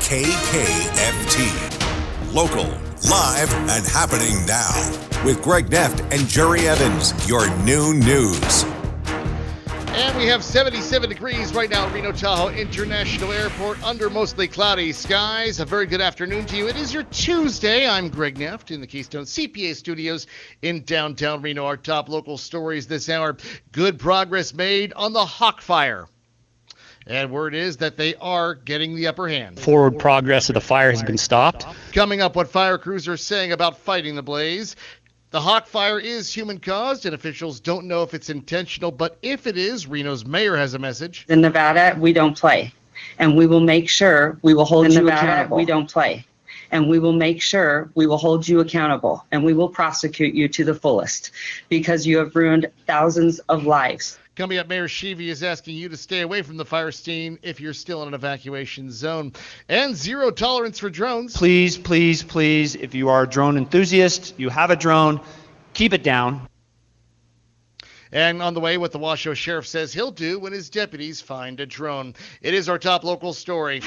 KKFT. Local, live, and happening now. With Greg Neff and Jerry Evans, your noon news. And we have 77 degrees right now at Reno Tahoe International Airport under mostly cloudy skies. A very good afternoon to you. It is your Tuesday. I'm Greg Neff in the Keystone CPA studios in downtown Reno. Our top local stories this hour. Good progress made on the Hawk Fire. And word is that they are getting the upper hand. Forward progress of the fire has been stopped. Coming up, what fire crews are saying about fighting the blaze. The Hawk Fire is human-caused, and officials don't know if it's intentional, but if it is, Reno's mayor has a message. In Nevada, we don't play, and we will make sure we will hold you accountable. We don't play, and we will make sure we will hold you accountable, and we will prosecute you to the fullest, because you have ruined thousands of lives. Coming up, Mayor Sheevy is asking you to stay away from the fire scene if you're still in an evacuation zone. And zero tolerance for drones. Please, please, please, if you are a drone enthusiast, you have a drone, keep it down. And on the way, what the Washoe Sheriff says he'll do when his deputies find a drone. It is our top local story.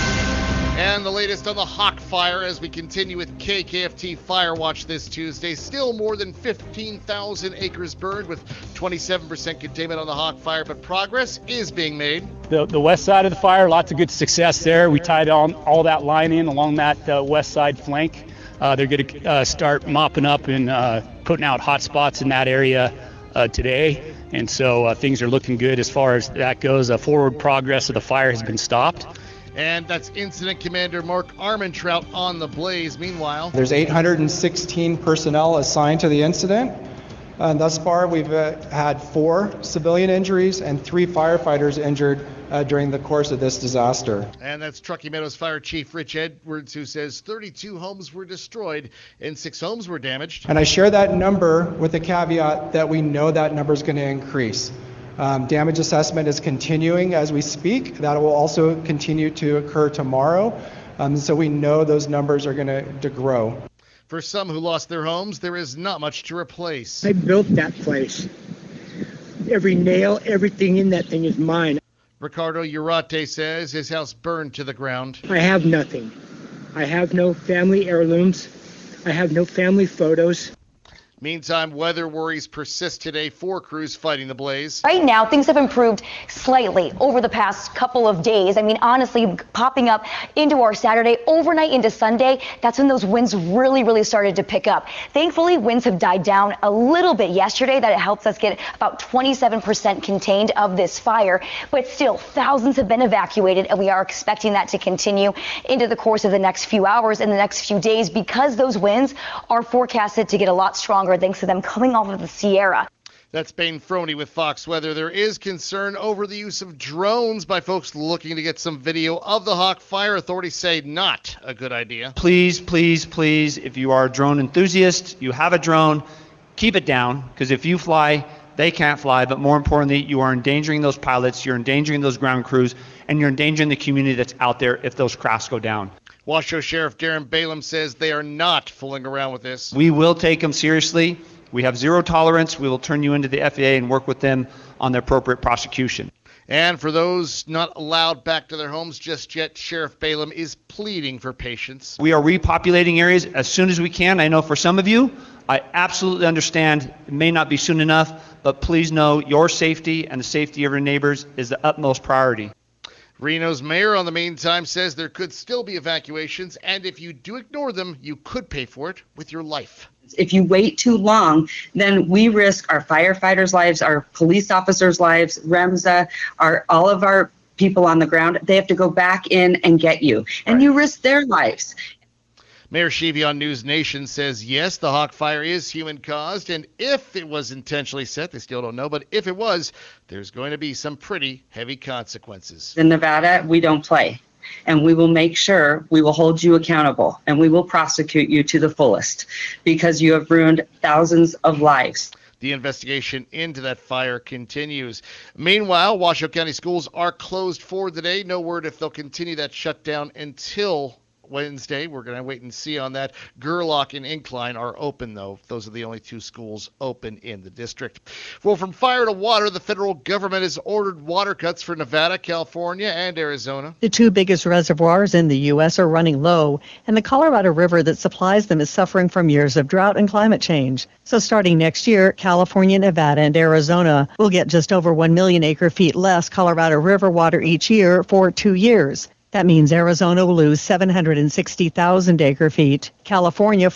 And the latest on the Hawk Fire as we continue with KKFT Fire Watch this Tuesday. Still more than 15,000 acres burned with 27% containment on the Hawk Fire, but progress is being made. The west side of the fire, lots of good success there. We tied all that line in along that west side flank. They're going to start mopping up and putting out hot spots in that area today. And so things are looking good as far as that goes. Forward progress of the fire has been stopped. And that's Incident Commander Mark Armentrout on the blaze. Meanwhile, there's 816 personnel assigned to the incident. And thus far, we've had 4 civilian injuries and 3 firefighters injured during the course of this disaster. And that's Truckee Meadows Fire Chief Rich Edwards, who says 32 homes were destroyed and 6 homes were damaged. And I share that number with the caveat that we know that number is going to increase. Damage assessment is continuing as we speak. That will also continue to occur tomorrow. So we know those numbers are going to grow. For some who lost their homes, there is not much to replace. I built that place. Every nail, everything in that thing is mine. Ricardo Urate says his house burned to the ground. I have nothing. I have no family heirlooms. I have no family photos. Meantime, weather worries persist today for crews fighting the blaze. Right now, things have improved slightly over the past couple of days. I mean, honestly, popping up into our Saturday, overnight into Sunday, that's when those winds really started to pick up. Thankfully, winds have died down a little bit yesterday. That it helps us get about 27% contained of this fire. But still, thousands have been evacuated, and we are expecting that to continue into the course of the next few hours and the next few days because those winds are forecasted to get a lot stronger thanks to them coming off of the Sierra. That's Bane Froney with Fox Weather. There is concern over the use of drones by folks looking to get some video of the Hawk Fire. Authorities say not a good idea. Please, please, please, if you are a drone enthusiast, you have a drone, keep it down, because if you fly, they can't fly. But more importantly, you are endangering those pilots, you're endangering those ground crews, and you're endangering the community that's out there if those crafts go down. Washoe Sheriff Darren Balaam says they are not fooling around with this. We will take them seriously. We have zero tolerance. We will turn you into the FAA and work with them on the appropriate prosecution. And for those not allowed back to their homes just yet, Sheriff Balaam is pleading for patience. We are repopulating areas as soon as we can. I know for some of you, I absolutely understand it may not be soon enough, but please know your safety and the safety of your neighbors is the utmost priority. Reno's mayor, on the meantime, says there could still be evacuations, and if you do ignore them, you could pay for it with your life. If you wait too long, then we risk our firefighters' lives, our police officers' lives, REMSA, all of our people on the ground. They have to go back in and get you, and you risk their lives. Mayor Sheevy on News Nation says, yes, the Hawk Fire is human-caused, and if it was intentionally set, they still don't know, but if it was, there's going to be some pretty heavy consequences. In Nevada, we don't play, and we will make sure we will hold you accountable, and we will prosecute you to the fullest, because you have ruined thousands of lives. The investigation into that fire continues. Meanwhile, Washoe County schools are closed for the day. No word if they'll continue that shutdown until Wednesday. We're going to wait and see on that. Gerlach and Incline are open, though. Those are the only two schools open in the district. Well, from fire to water, the federal government has ordered water cuts for Nevada, California, and Arizona. The two biggest reservoirs in the U.S. are running low, and the Colorado River that supplies them is suffering from years of drought and climate change. So starting next year, California, Nevada, and Arizona will get just over 1 million acre-feet less Colorado River water each year for 2 years. That means Arizona will lose 760,000 acre-feet, California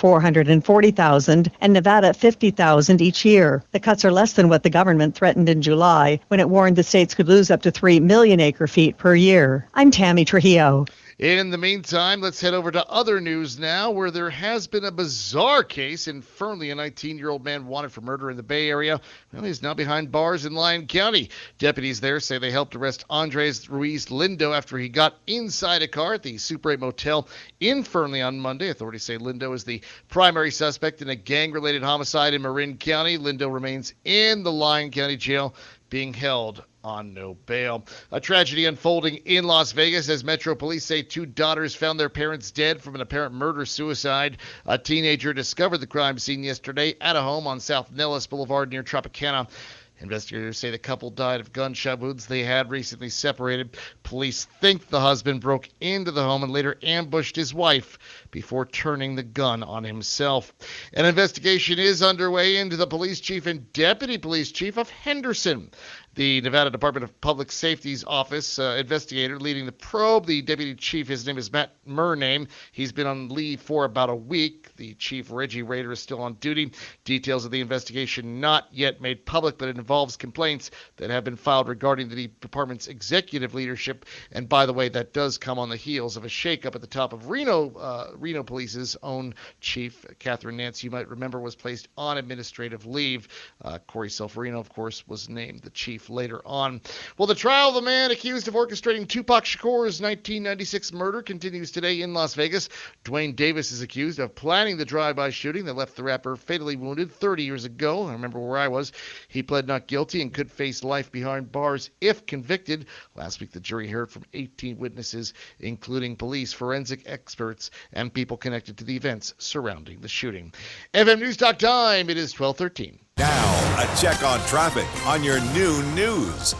440,000, and Nevada 50,000 each year. The cuts are less than what the government threatened in July when it warned the states could lose up to 3 million acre-feet per year. I'm Tammy Trujillo. In the meantime, let's head over to other news now, where there has been a bizarre case in Fernley. A 19-year-old man wanted for murder in the Bay Area. Well, he's now behind bars in Lyon County. Deputies there say they helped arrest Andres Ruiz Lindo after he got inside a car at the Super 8 Motel in Fernley on Monday. Authorities say Lindo is the primary suspect in a gang-related homicide in Marin County. Lindo remains in the Lyon County Jail, being held on no bail. A tragedy unfolding in Las Vegas as Metro Police say two daughters found their parents dead from an apparent murder-suicide. A teenager discovered the crime scene yesterday at a home on South Nellis Boulevard near Tropicana. Investigators say the couple died of gunshot wounds. They had recently separated. Police think the husband broke into the home and later ambushed his wife before turning the gun on himself. An investigation is underway into the police chief and deputy police chief of Henderson. The Nevada Department of Public Safety's office investigator leading the probe, the deputy chief, his name is Matt Murnane. He's been on leave for about a week. The chief, Reggie Rader, is still on duty. Details of the investigation not yet made public, but it involves complaints that have been filed regarding the department's executive leadership. And by the way, that does come on the heels of a shakeup at the top of Reno Police's own chief. Catherine Nance, you might remember, was placed on administrative leave. Corey Selferino, of course, was named the chief later on. Well, the trial of the man accused of orchestrating Tupac Shakur's 1996 murder continues today in Las Vegas. Dwayne Davis is accused of planning the drive-by shooting that left the rapper fatally wounded 30 years ago. I remember where I was. He pled not guilty and could face life behind bars if convicted. Last week, the jury heard from 18 witnesses, including police, forensic experts, and people connected to the events surrounding the shooting. FM News Talk time. It is 12:13. Now, a check on traffic on your new news,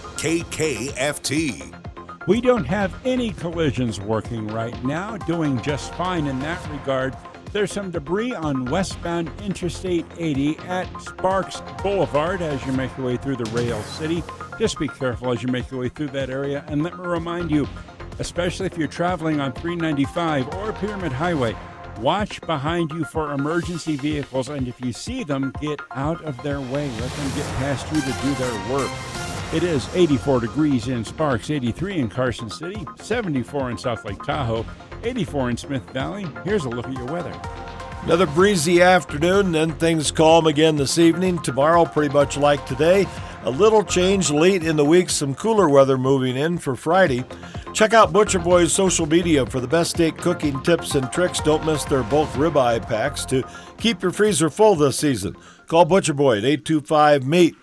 KKFT. We don't have any collisions working right now, doing just fine in that regard. There's some debris on westbound Interstate 80 at Sparks Boulevard as you make your way through the Rail City. Just be careful as you make your way through that area. And let me remind you, especially if you're traveling on 395 or Pyramid Highway, watch behind you for emergency vehicles, and if you see them, get out of their way. Let them get past you to do their work. It is 84 degrees in Sparks, 83 in Carson City, 74 in South Lake Tahoe, 84 in Smith Valley. Here's a look at your weather. Another breezy afternoon, then things calm again this evening. Tomorrow, pretty much like today. A little change late in the week, some cooler weather moving in for Friday. Check out Butcher Boy's social media for the best steak cooking tips and tricks. Don't miss their bulk ribeye packs to keep your freezer full this season. Call Butcher Boy at 825-MEAT.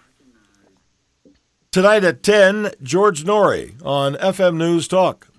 Tonight at 10, George Norrie on FM News Talk.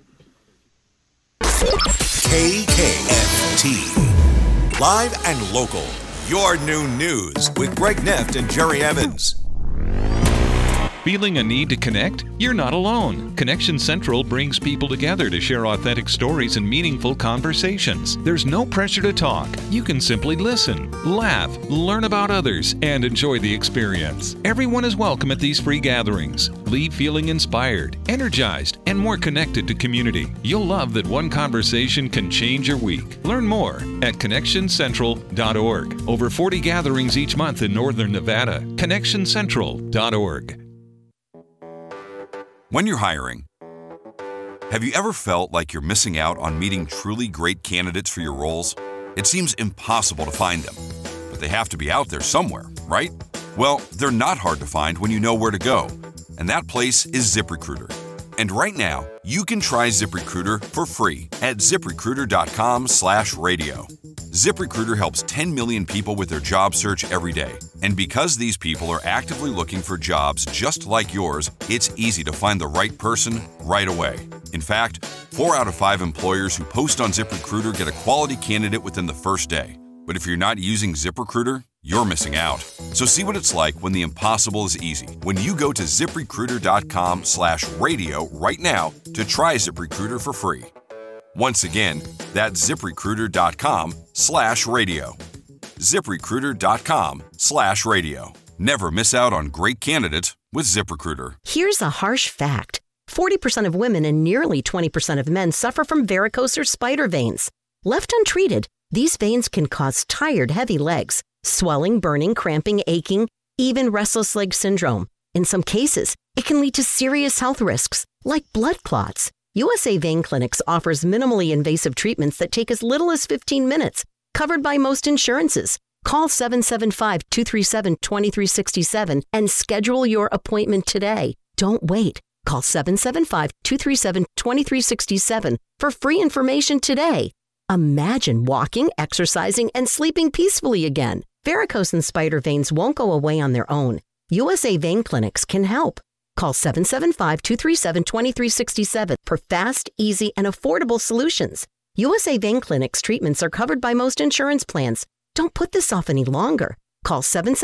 KKFT. Live and local. Your new news with Greg Neft and Jerry Evans. Feeling a need to connect? You're not alone. Connection Central brings people together to share authentic stories and meaningful conversations. There's no pressure to talk. You can simply listen, laugh, learn about others, and enjoy the experience. Everyone is welcome at these free gatherings. Leave feeling inspired, energized, and more connected to community. You'll love that one conversation can change your week. Learn more at ConnectionCentral.org. Over 40 gatherings each month in Northern Nevada. ConnectionCentral.org. When you're hiring, have you ever felt like you're missing out on meeting truly great candidates for your roles? It seems impossible to find them, but they have to be out there somewhere, right? Well, they're not hard to find when you know where to go, and that place is ZipRecruiter. And right now, you can try ZipRecruiter for free at ZipRecruiter.com/radio. ZipRecruiter helps 10 million people with their job search every day. And because these people are actively looking for jobs just like yours, it's easy to find the right person right away. In fact, 4 out of 5 employers who post on ZipRecruiter get a quality candidate within the first day. But if you're not using ZipRecruiter, you're missing out. So see what it's like when the impossible is easy. When you go to ZipRecruiter.com/radio right now to try ZipRecruiter for free. Once again, that's ZipRecruiter.com/radio. ZipRecruiter.com/radio. Never miss out on great candidates with ZipRecruiter. Here's a harsh fact. 40% of women and nearly 20% of men suffer from varicose or spider veins. Left untreated, these veins can cause tired, heavy legs, swelling, burning, cramping, aching, even restless leg syndrome. In some cases, it can lead to serious health risks, like blood clots. USA Vein Clinics offers minimally invasive treatments that take as little as 15 minutes, covered by most insurances. Call 775-237-2367 and schedule your appointment today. Don't wait. Call 775-237-2367 for free information today. Imagine walking, exercising, and sleeping peacefully again. Varicose and spider veins won't go away on their own. USA Vein Clinics can help. Call 775-237-2367 for fast, easy, and affordable solutions. USA Vein Clinic's treatments are covered by most insurance plans. Don't put this off any longer. Call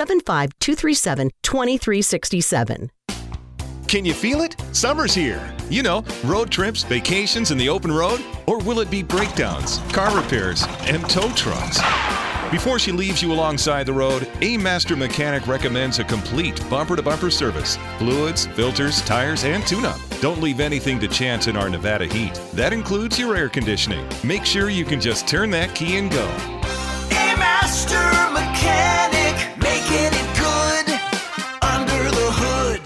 775-237-2367. Can you feel it? Summer's here. You know, road trips, vacations, and the open road? Or will it be breakdowns, car repairs, and tow trucks? Before she leaves you alongside the road, A Master Mechanic recommends a complete bumper-to-bumper service. Fluids, filters, tires, and tune-up. Don't leave anything to chance in our Nevada heat. That includes your air conditioning. Make sure you can just turn that key and go. A Master Mechanic, making it good under the hood.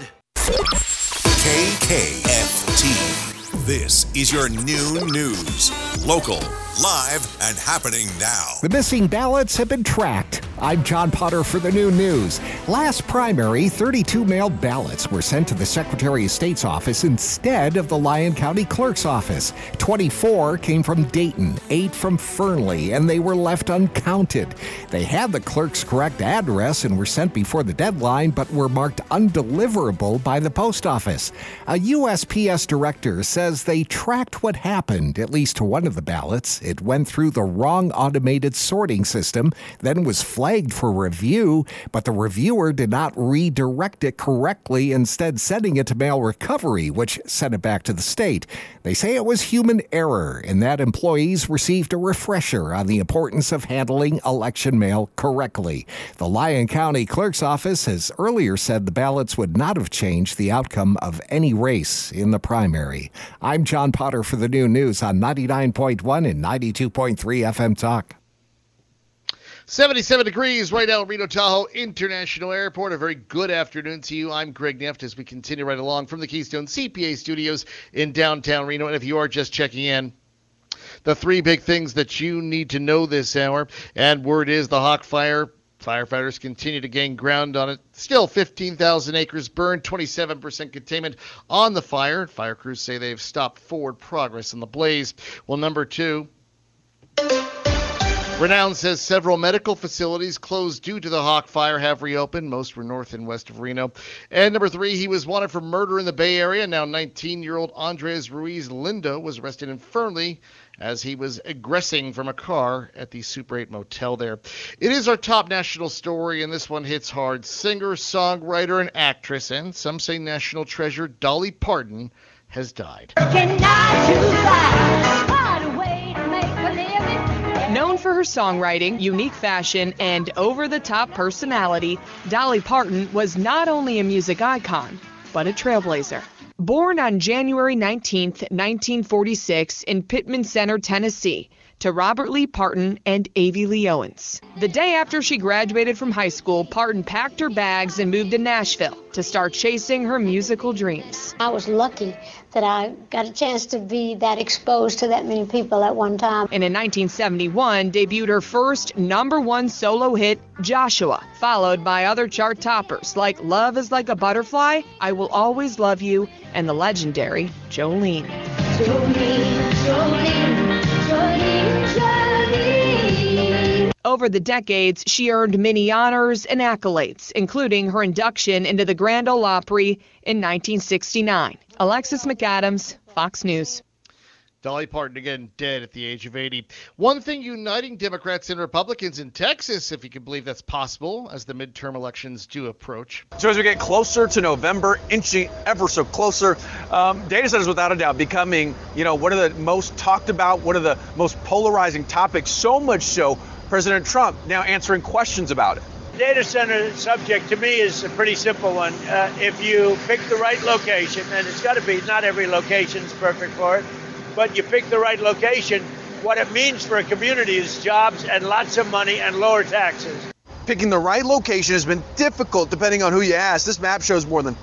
KKFT. This is your noon news. Local, live, and happening now. The missing ballots have been tracked. I'm John Potter for the Noon News. Last primary, 32 mailed ballots were sent to the Secretary of State's office instead of the Lyon County Clerk's office. 24 came from Dayton, 8 from Fernley, and they were left uncounted. They had the clerk's correct address and were sent before the deadline, but were marked undeliverable by the post office. A USPS director says they tracked what happened, at least to one of the ballots. It went through the wrong automated sorting system, then was flagged for review, but the reviewer did not redirect it correctly, instead sending it to mail recovery, which sent it back to the state. They say it was human error and that employees received a refresher on the importance of handling election mail correctly. The Lyon County Clerk's office has earlier said the ballots would not have changed the outcome of any race in the primary. I'm John Potter for the Noon News on 99.1 and 92.3 FM Talk. 77 degrees right now at Reno Tahoe International Airport. A very good afternoon to you. I'm Greg Neft as we continue right along from the Keystone CPA studios in downtown Reno. And if you are just checking in, the 3 big things that you need to know this hour, and word is the Hawk Fire. Firefighters continue to gain ground on it. Still 15,000 acres burned, 27% containment on the fire. Fire crews say they've stopped forward progress in the blaze. Well, number 2, Renown says several medical facilities closed due to the Hawk Fire have reopened. Most were north and west of Reno. And number 3, he was wanted for murder in the Bay Area. Now 19-year-old Andres Ruiz Lindo was arrested in Fernley as he was egressing from a car at the Super 8 motel there. It is our top national story, and this one hits hard. Singer, songwriter, and actress, and some say national treasure, Dolly Parton, has died. Known for her songwriting, unique fashion, and over-the-top personality, Dolly Parton was not only a music icon, but a trailblazer. Born on January 19, 1946 in Pittman Center, Tennessee, to Robert Lee Parton and Avie Lee Owens. The day after she graduated from high school, Parton packed her bags and moved to Nashville to start chasing her musical dreams. I was lucky that I got a chance to be that exposed to that many people at one time. And in 1971, debuted her first #1 solo hit, Joshua, followed by other chart toppers like Love is Like a Butterfly, I Will Always Love You, and the legendary Jolene. Jolene, Jolene, Jolene, Jolene. Over the decades, she earned many honors and accolades, including her induction into the Grand Ole Opry in 1969. Alexis McAdams, Fox News. Dolly Parton, again, dead at the age of 80. One thing uniting Democrats and Republicans in Texas, if you can believe that's possible, as the midterm elections do approach. So as we get closer to November, inching ever so closer, data centers without a doubt becoming, one of the most talked about, one of the most polarizing topics, so much so President Trump now answering questions about it. Data center subject to me is a pretty simple one. If you pick the right location, and it's got to be, not every location is perfect for it, but you pick the right location, what it means for a community is jobs and lots of money and lower taxes. Picking the right location has been difficult depending on who you ask. This map shows more than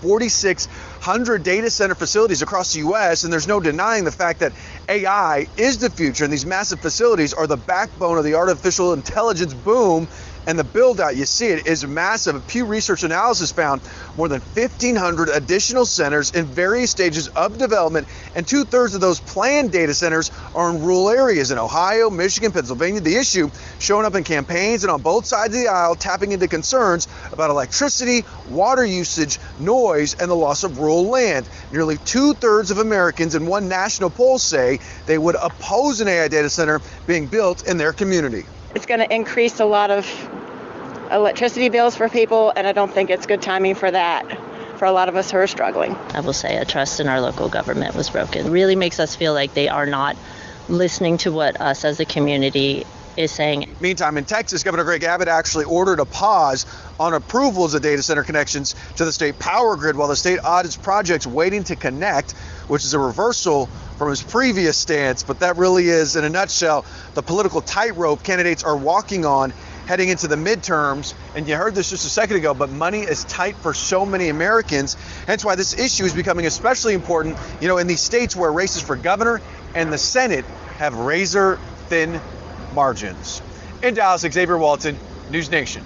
4,600 data center facilities across the U.S., and there's no denying the fact that AI is the future, and these massive facilities are the backbone of the artificial intelligence boom. And the build-out, you see it, is massive. Pew Research Analysis found more than 1,500 additional centers in various stages of development, and 2/3 of those planned data centers are in rural areas in Ohio, Michigan, Pennsylvania. The issue showing up in campaigns and on both sides of the aisle, tapping into concerns about electricity, water usage, noise, and the loss of rural land. Nearly 2/3 of Americans in one national poll say they would oppose an AI data center being built in their community. It's going to increase a lot of electricity bills for people, and I don't think it's good timing for that, for a lot of us who are struggling. I will say a trust in our local government was broken. It really makes us feel like they are not listening to what us as a community is saying. Meantime, in Texas, Governor Greg Abbott actually ordered a pause on approvals of data center connections to the state power grid while the state audits projects waiting to connect, which is a reversal from his previous stance. But that really is, in a nutshell, the political tightrope candidates are walking on heading into the midterms. And you heard this just a second ago, but money is tight for so many Americans. Hence why this issue is becoming especially important, in these states where races for governor and the Senate have razor thin margins. In Dallas, Xavier Walton, News Nation.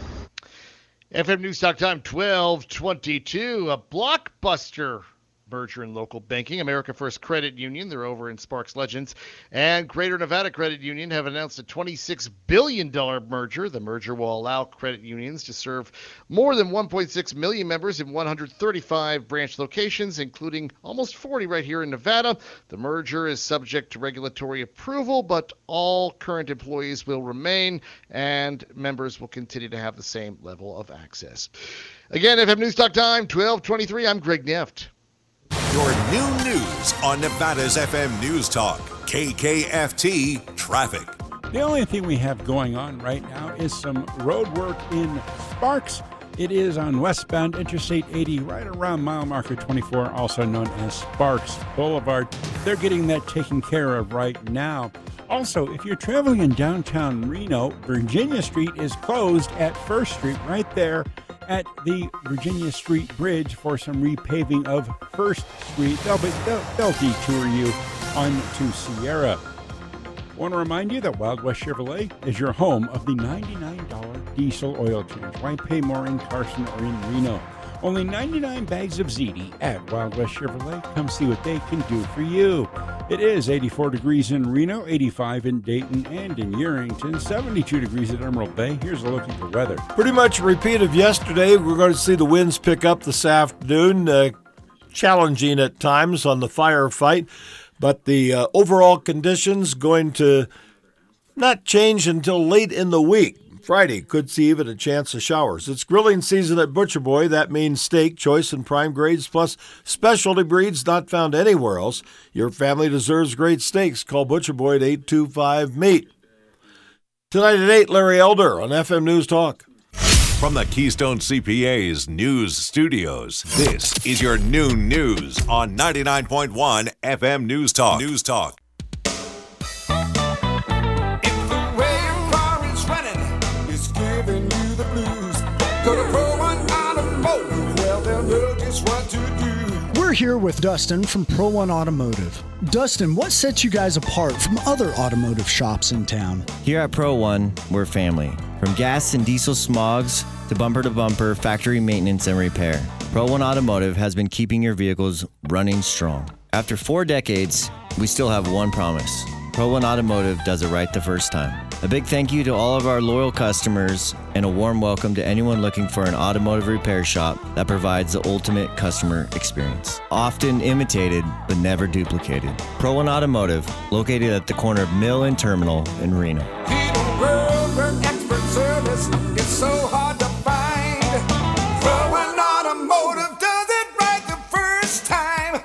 FM News Talk Time 12:22. A blockbuster merger in local banking. America First Credit Union, they're over in Sparks Legends, and Greater Nevada Credit Union have announced a $26 billion merger. The merger will allow credit unions to serve more than 1.6 million members in 135 branch locations, including almost 40 right here in Nevada. The merger is subject to regulatory approval, but all current employees will remain, and members will continue to have the same level of access. Again, FM News Talk Time 12:23. I'm Greg Neft. Your new news on Nevada's FM News Talk, KKFT Traffic. The only thing we have going on right now is some road work in Sparks. It is on westbound Interstate 80, right around mile marker 24, also known as Sparks Boulevard. They're getting that taken care of right now. Also, if you're traveling in downtown Reno, Virginia Street is closed at First Street, right there at the Virginia Street Bridge for some repaving of First Street. They'll detour you onto Sierra. Want to remind you that Wild West Chevrolet is your home of the $99 diesel oil change. Why pay more in Carson or in Reno? Only 99 bags of ZD at Wild West Chevrolet. Come see what they can do for you. It is 84 degrees in Reno, 85 in Dayton and in Yerington, 72 degrees at Emerald Bay. Here's a look at the weather. Pretty much a repeat of yesterday. We're going to see the winds pick up this afternoon, challenging at times on the firefight. But the overall conditions going to not change until late in the week. Friday could see even a chance of showers. It's grilling season at Butcher Boy. That means steak, choice, and prime grades, plus specialty breeds not found anywhere else. Your family deserves great steaks. Call Butcher Boy at 825-MEAT. Tonight at 8, Larry Elder on FM News Talk. From the Keystone CPA's News Studios, this is your noon news on 99.1 FM News Talk. News Talk. We're here with Dustin from Pro One Automotive. Dustin, what sets you guys apart from other automotive shops in town? Here at Pro One, we're family. From gas and diesel smogs to bumper factory maintenance and repair, Pro One Automotive has been keeping your vehicles running strong. After 4 decades, we still have one promise. Pro One Automotive does it right the first time. A big thank you to all of our loyal customers and a warm welcome to anyone looking for an automotive repair shop that provides the ultimate customer experience. Often imitated, but never duplicated. Pro One Automotive, located at the corner of Mill and Terminal in Reno. Expert service is so hard to find. Pro One Automotive does it right the first time.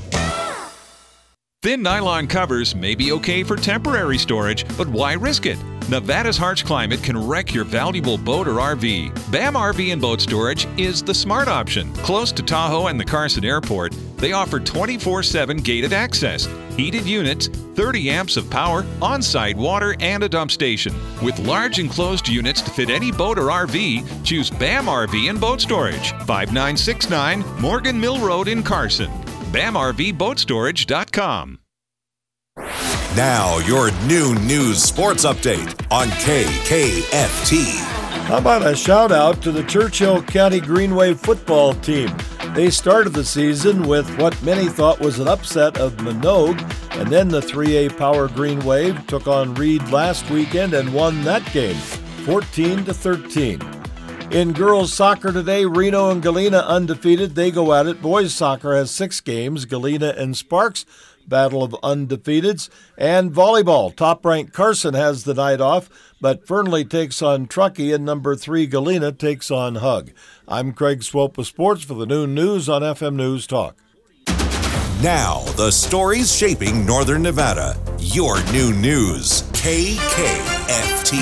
Thin nylon covers may be okay for temporary storage, but why risk it? Nevada's harsh climate can wreck your valuable boat or RV. BAM RV and Boat Storage is the smart option. Close to Tahoe and the Carson Airport, they offer 24/7 gated access, heated units, 30 amps of power, on-site water, and a dump station. With large enclosed units to fit any boat or RV, choose BAM RV and Boat Storage, 5969 Morgan Mill Road in Carson. BAMRVBoatStorage.com. Now, your new news sports update on KKFT. How about a shout out to the Churchill County Green Wave football team? They started the season with what many thought was an upset of Minogue, and then the 3A Power Green Wave took on Reed last weekend and won that game, 14-13. In girls soccer today, Reno and Galena undefeated. They go at it. Boys soccer has 6 games. Galena and Sparks, battle of undefeateds. And volleyball, top-ranked Carson has the night off, but Fernley takes on Truckee, and number 3 Galena takes on Hug. I'm Craig Swope with sports for the Noon News on FM News Talk. Now, the stories shaping Northern Nevada. Your new news, KKFT.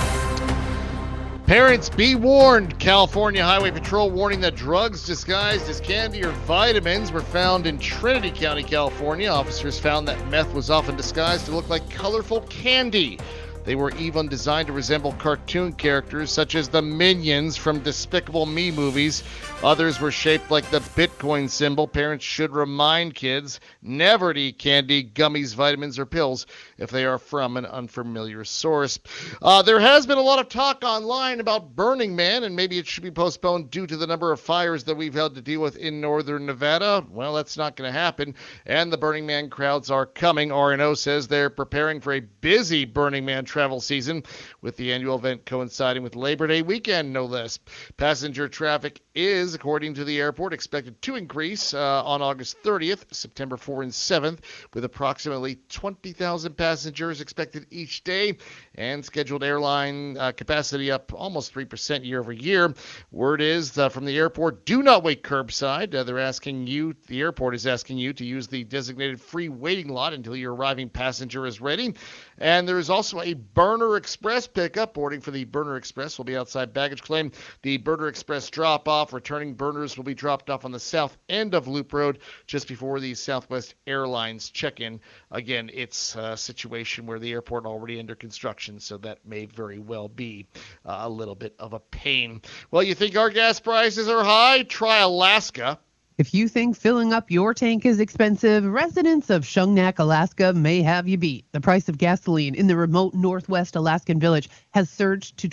Parents, be warned. California Highway Patrol warning that drugs disguised as candy or vitamins were found in Trinity County, California. Officers found that meth was often disguised to look like colorful candy. They were even designed to resemble cartoon characters such as the Minions from Despicable Me movies. Others were shaped like the Bitcoin symbol. Parents should remind kids never to eat candy, gummies, vitamins, or pills if they are from an unfamiliar source. There has been a lot of talk online about Burning Man, and maybe it should be postponed due to the number of fires that we've had to deal with in northern Nevada. Well, that's not going to happen, and the Burning Man crowds are coming. RNO says they're preparing for a busy Burning Man travel season, with the annual event coinciding with Labor Day weekend, no less. Passenger traffic is, according to the airport, expected to increase on August 30th, September 4th and 7th, with approximately 20,000 passengers expected each day, and scheduled airline capacity up almost 3% year over year. Word is from the airport, do not wait curbside. The airport is asking you to use the designated free waiting lot until your arriving passenger is ready. And there is also a Burner Express pickup. Boarding for the Burner Express will be outside baggage claim. The Burner Express drop-off, returning burners will be dropped off on the south end of Loop Road just before the Southwest Airlines check-in. Again, it's a situation where the airport already under construction, so that may very well be a little bit of a pain. Well, you think our gas prices are high? Try Alaska. If you think filling up your tank is expensive, residents of Shungnak, Alaska may have you beat. The price of gasoline in the remote northwest Alaskan village has surged to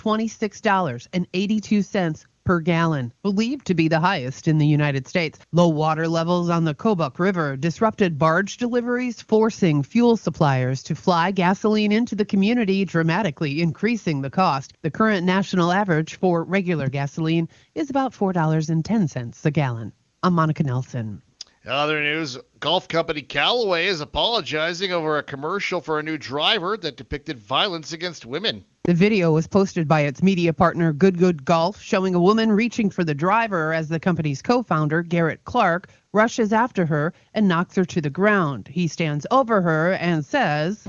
$26.82 per gallon, believed to be the highest in the United States. Low water levels on the Kobuk River disrupted barge deliveries, forcing fuel suppliers to fly gasoline into the community, dramatically increasing the cost. The current national average for regular gasoline is about $4.10 a gallon. I'm Monica Nelson. Other news, golf company Callaway is apologizing over a commercial for a new driver that depicted violence against women. The video was posted by its media partner Good Golf, showing a woman reaching for the driver as the company's co-founder, Garrett Clark, rushes after her and knocks her to the ground. He stands over her and says,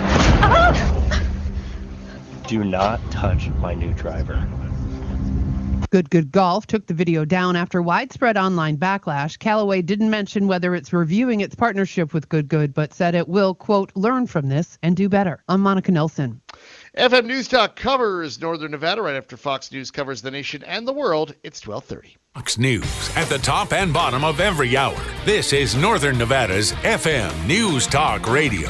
"Do not touch my new driver." Good Golf took the video down after widespread online backlash. Callaway didn't mention whether it's reviewing its partnership with Good, but said it will, quote, learn from this and do better. I'm Monica Nelson. FM News Talk covers Northern Nevada right after Fox News covers the nation and the world. It's 12:30. Fox News at the top and bottom of every hour. This is Northern Nevada's FM News Talk Radio.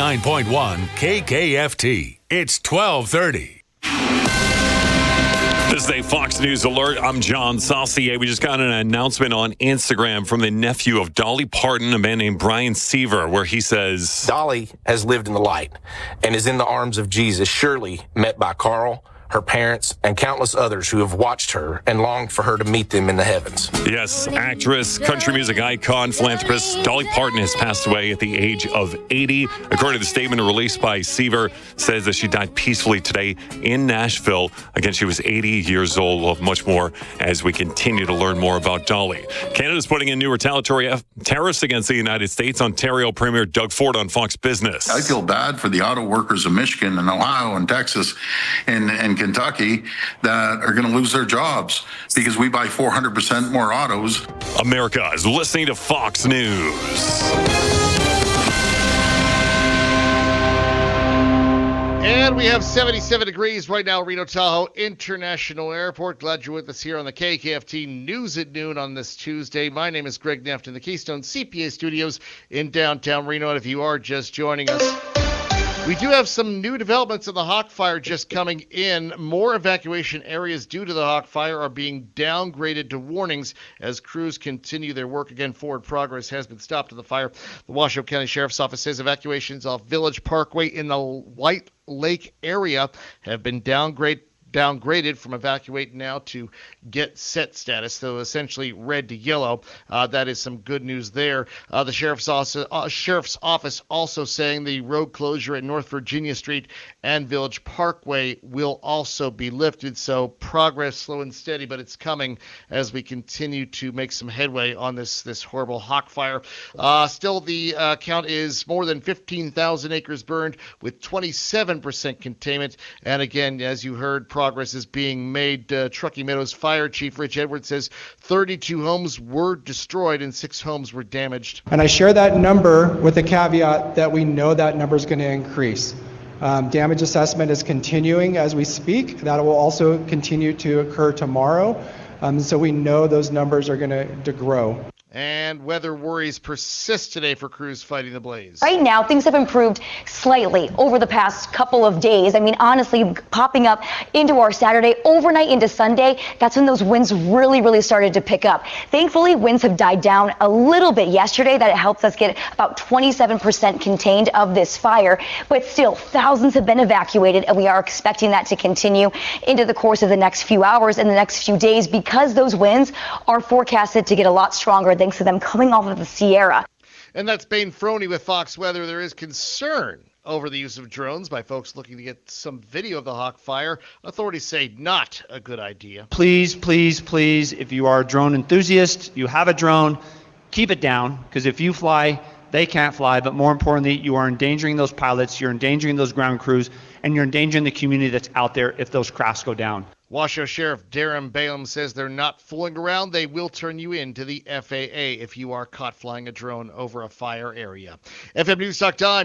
99.1 KKFT. It's 12:30. This is a Fox News alert. I'm John Saucier. We just got an announcement on Instagram from the nephew of Dolly Parton, a man named Brian Seaver, where he says, Dolly has lived in the light and is in the arms of Jesus, surely met by Carl, her parents, and countless others who have watched her and longed for her to meet them in the heavens. Yes, actress, country music icon, philanthropist Dolly Parton has passed away at the age of 80. According to the statement released by Seaver, says that she died peacefully today in Nashville. Again, she was 80 years old. We'll have much more as we continue to learn more about Dolly. Canada's putting in new retaliatory tariffs against the United States. Ontario Premier Doug Ford on Fox Business. I feel bad for the auto workers of Michigan and Ohio and Texas and Kentucky that are going to lose their jobs because we buy 400% more autos. America is listening to Fox News. And we have 77 degrees right now, Reno Tahoe International Airport. Glad you're with us here on the KKFT News at Noon on this Tuesday. My name is Greg Neff in the Keystone CPA Studios in downtown Reno. And if you are just joining us, we do have some new developments in the Hawk Fire just coming in. More evacuation areas due to the Hawk Fire are being downgraded to warnings as crews continue their work. Again, forward progress has been stopped in the fire. The Washoe County Sheriff's Office says evacuations off Village Parkway in the White Lake area have been downgraded from evacuate now to get set status, so essentially red to yellow. That is some good news there. The Sheriff's Office also saying the road closure at North Virginia Street and Village Parkway will also be lifted, so progress slow and steady, but it's coming as we continue to make some headway on this horrible Hawk Fire. Still, the count is more than 15,000 acres burned with 27% containment, and again, as you heard, progress is being made. Truckee Meadows Fire Chief Rich Edwards says 32 homes were destroyed and 6 homes were damaged. And I share that number with the caveat that we know that number is going to increase. Damage assessment is continuing as we speak. That will also continue to occur tomorrow. So we know those numbers are going to grow. And weather worries persist today for crews fighting the blaze. Right now, things have improved slightly over the past couple of days. I mean, honestly, popping up into our Saturday, overnight into Sunday, that's when those winds really started to pick up. Thankfully, winds have died down a little bit yesterday. That helps us get about 27% contained of this fire. But still, thousands have been evacuated, and we are expecting that to continue into the course of the next few hours and the next few days because those winds are forecasted to get a lot stronger thanks to them coming off of the Sierra. And that's Bane Froney with Fox Weather. There is concern over the use of drones by folks looking to get some video of the Hawk Fire. Authorities say not a good idea. Please, if you are a drone enthusiast, you have a drone, keep it down, because if you fly, they can't fly. But more importantly, you are endangering those pilots, you're endangering those ground crews, and you're endangering the community that's out there if those crafts go down. Washoe Sheriff Darren Balaam says they're not fooling around. They will turn you in to the FAA if you are caught flying a drone over a fire area. FM News Talk Time,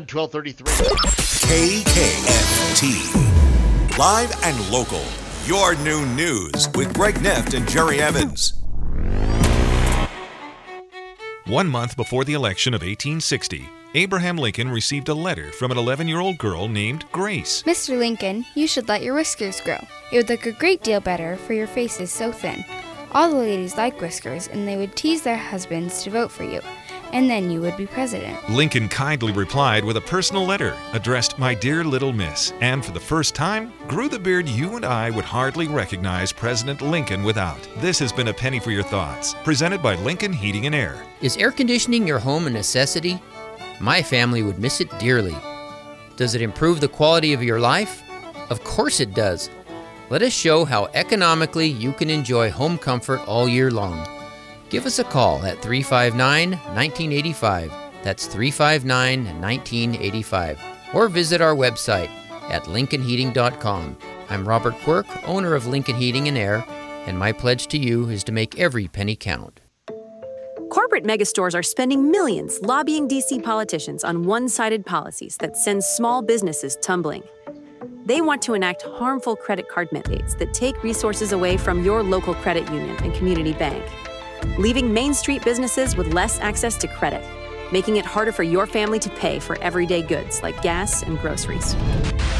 12:33. KKFT. Live and local. Your noon news with Greg Neff and Jerry Evans. 1 month before the election of 1860, Abraham Lincoln received a letter from an 11-year-old girl named Grace. Mr. Lincoln, you should let your whiskers grow. It would look a great deal better, for your face is so thin. All the ladies like whiskers, and they would tease their husbands to vote for you. And then you would be president. Lincoln kindly replied with a personal letter addressed, "My dear little miss," and for the first time, grew the beard you and I would hardly recognize President Lincoln without. This has been a Penny for Your Thoughts, presented by Lincoln Heating and Air. Is air conditioning your home a necessity? My family would miss it dearly. Does it improve the quality of your life? Of course it does. Let us show how economically you can enjoy home comfort all year long. Give us a call at 359-1985. That's 359-1985. Or visit our website at lincolnheating.com. I'm Robert Quirk, owner of Lincoln Heating and Air, and my pledge to you is to make every penny count. Corporate megastores are spending millions lobbying D.C. politicians on one-sided policies that send small businesses tumbling. They want to enact harmful credit card mandates that take resources away from your local credit union and community bank, leaving Main Street businesses with less access to credit, making it harder for your family to pay for everyday goods like gas and groceries.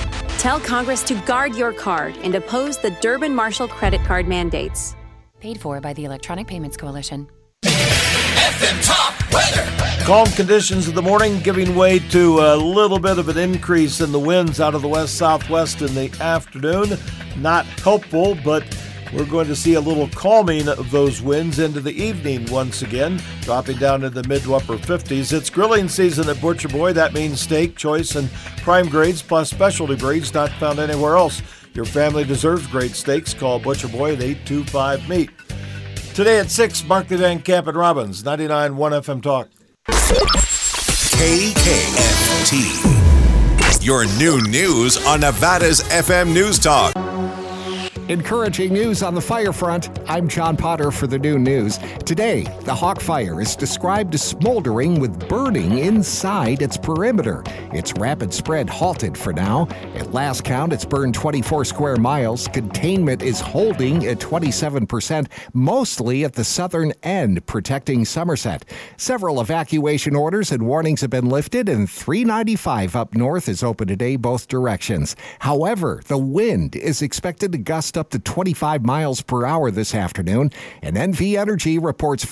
Tell Congress to guard your card and oppose the Durbin-Marshall credit card mandates. Paid for by the Electronic Payments Coalition. FM Talk Weather. Calm conditions in the morning, giving way to a little bit of an increase in the winds out of the west-southwest in the afternoon. Not helpful, but we're going to see a little calming of those winds into the evening once again, dropping down to the mid to upper 50s. It's grilling season at Butcher Boy. That means steak, choice, and prime grades, plus specialty breeds not found anywhere else. Your family deserves great steaks. Call Butcher Boy at 825-MEAT. Today at 6, Markley Van Camp and Robbins, 99.1 FM Talk. KKFT. Your new news on Nevada's FM News Talk. Encouraging news on the fire front. I'm John Potter for the New News. Today, the Hawk Fire is described as smoldering with burning inside its perimeter. Its rapid spread halted for now. At last count, it's burned 24 square miles. Containment is holding at 27%, mostly at the southern end, protecting Somerset. Several evacuation orders and warnings have been lifted, and 395 up north is open today, both directions. However, the wind is expected to gust up to 25 miles per hour this afternoon, and NV Energy reports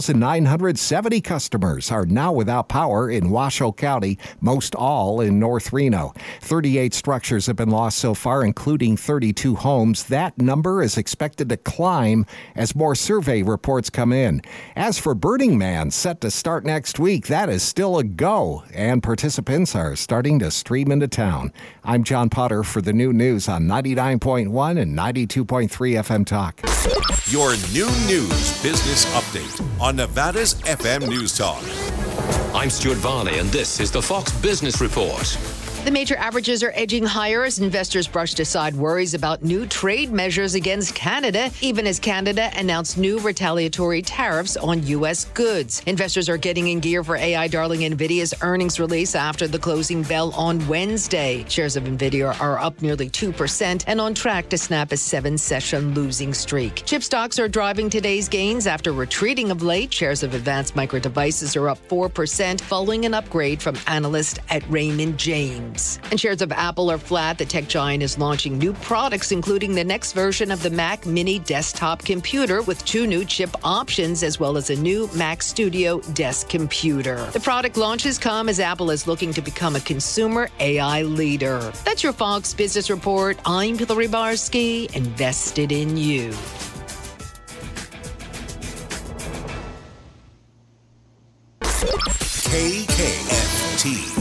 4,970 customers are now without power in Washoe County, most all in North Reno. 38 structures have been lost so far, including 32 homes. That number is expected to climb as more survey reports come in. As for Burning Man, set to start next week, that is still a go, and participants are starting to stream into town. I'm John Potter for the New News on 99.1 and 92.3 FM Talk. Your new news business update on Nevada's FM News Talk. I'm Stuart Varley, and this is the Fox Business Report. The major averages are edging higher as investors brushed aside worries about new trade measures against Canada, even as Canada announced new retaliatory tariffs on U.S. goods. Investors are getting in gear for AI darling NVIDIA's earnings release after the closing bell on Wednesday. Shares of NVIDIA are up nearly 2% and on track to snap a 7-session losing streak. Chip stocks are driving today's gains after retreating of late. Shares of Advanced Micro Devices are up 4% following an upgrade from analysts at Raymond James. And shares of Apple are flat. The tech giant is launching new products, including the next version of the Mac Mini desktop computer with 2 new chip options, as well as a new Mac Studio desk computer. The product launches come as Apple is looking to become a consumer AI leader. That's your Fox Business Report. I'm Hillary Barsky, invested in you. KKFT.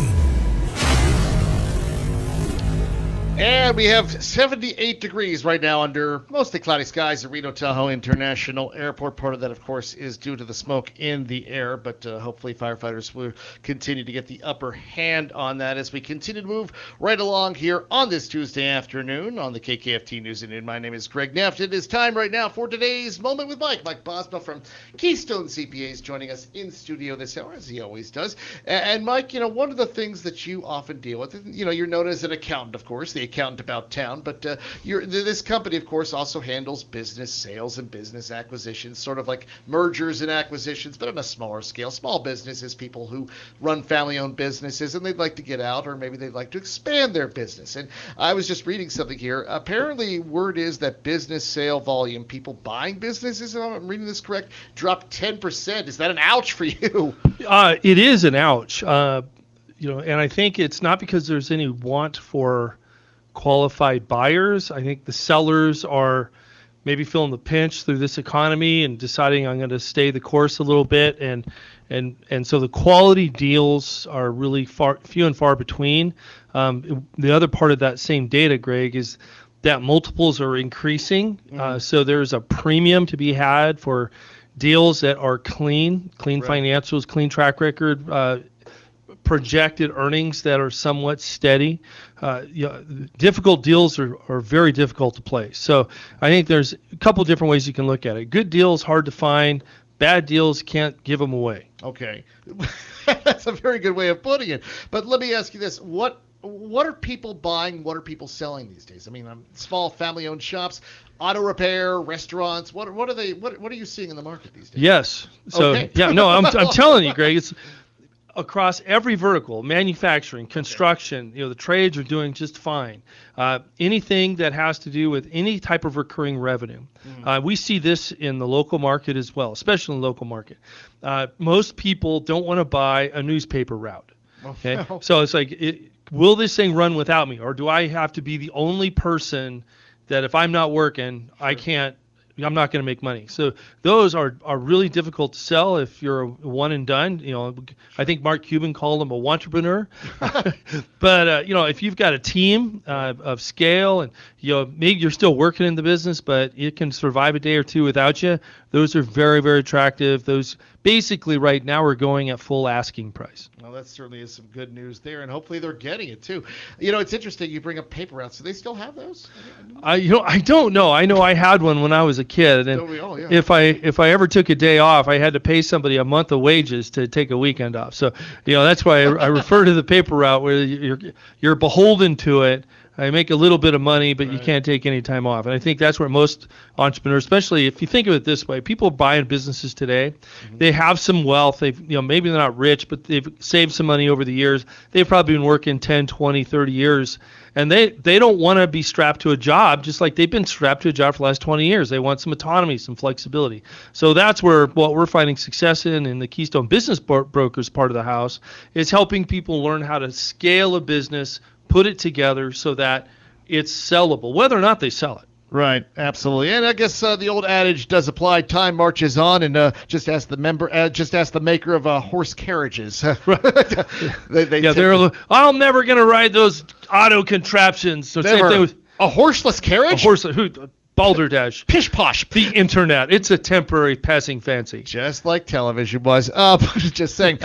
And we have 78 degrees right now under mostly cloudy skies at Reno Tahoe International Airport. Part of that, of course, is due to the smoke in the air, but hopefully firefighters will continue to get the upper hand on that as we continue to move right along here on this Tuesday afternoon on the KKFT News and Noon. My name is Greg Neff. It is time right now for today's Moment with Mike. Mike Bosma from Keystone CPAs joining us in studio this hour, as he always does. And Mike, you know, one of the things that you often deal with, you know, you're known as an accountant, of course, the accountant about town, but this company, of course, also handles business sales and business acquisitions, sort of like mergers and acquisitions, but on a smaller scale. Small businesses, people who run family-owned businesses, and they'd like to get out, or maybe they'd like to expand their business. And I was just reading something here. Apparently, word is that business sale volume, people buying businesses, if I'm reading this correct, dropped 10%. Is that an ouch for you? It is an ouch. You know, and I think it's not because there's any want for qualified buyers. I think the sellers are maybe feeling the pinch through this economy and deciding I'm going to stay the course a little bit, and so the quality deals are really few and far between. The other part of that same data, Greg, is that multiples are increasing. So there's a premium to be had for deals that are clean right. Financials, clean track record, projected earnings that are somewhat steady. Difficult deals are very difficult to place. So I think there's a couple different ways you can look at it. Good deals, hard to find. Bad deals, can't give them away. Okay. That's a very good way of putting it. But let me ask you this. What are people buying? What are people selling these days? I mean, small family-owned shops, auto repair, restaurants. What are they? What are you seeing in the market these days? Yes. So okay. yeah, no, I'm telling you, Greg, it's across every vertical, manufacturing, construction, the trades are doing just fine. Anything that has to do with any type of recurring revenue. We see this in the local market as well, especially in the local market. Most people don't want to buy a newspaper route. Okay, so it's like, will this thing run without me, or do I have to be the only person that if I'm not working, I'm not going to make money? So those are really difficult to sell if you're a one and done. I think Mark Cuban called them a wantrepreneur. But if you've got a team of scale and maybe you're still working in the business, but it can survive a day or two without you, those are very, very attractive. Those basically right now we're going at full asking price. Well, that certainly is some good news there, and hopefully they're getting it too. It's interesting you bring up paper routes. Do they still have those? I don't know. I know I had one when I was a kid, and if I ever took a day off, I had to pay somebody a month of wages to take a weekend off. So that's why I refer to the paper route, where you're beholden to it. I make a little bit of money, but you can't take any time off. And I think that's where most entrepreneurs, especially if you think of it this way, people buying businesses today, they have some wealth. They've, maybe they're not rich, but they've saved some money over the years. They've probably been working 10, 20, 30 years. And they don't want to be strapped to a job just like they've been strapped to a job for the last 20 years. They want some autonomy, some flexibility. So that's where what we're finding success in the Keystone Business Brokers part of the house, is helping people learn how to scale a business, put it together so that it's sellable, whether or not they sell it. Right, absolutely. And I guess the old adage does apply. Time marches on, and just ask the maker of horse carriages. I'm never going to ride those auto contraptions. So same thing with a horseless carriage. Balderdash. Pish posh. The internet. It's a temporary passing fancy. Just like television was. Just saying.